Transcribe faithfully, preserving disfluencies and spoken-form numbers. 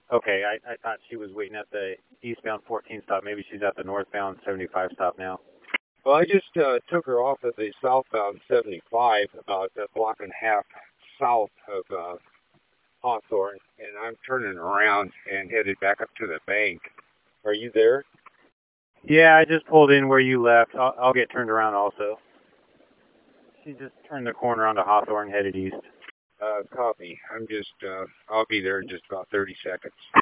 Okay, I, I thought she was waiting at the eastbound fourteen stop. Maybe she's at the northbound seventy-five stop now. Well, I just uh, took her off at the southbound seventy-five, about a block and a half south of uh, Hawthorne, and I'm turning around and headed back up to the bank. Are you there? Yeah, I just pulled in where you left. I'll, I'll get turned around also. She just turned the corner onto Hawthorne, headed east. Uh, copy. I'm just, uh, I'll be there in just about thirty seconds.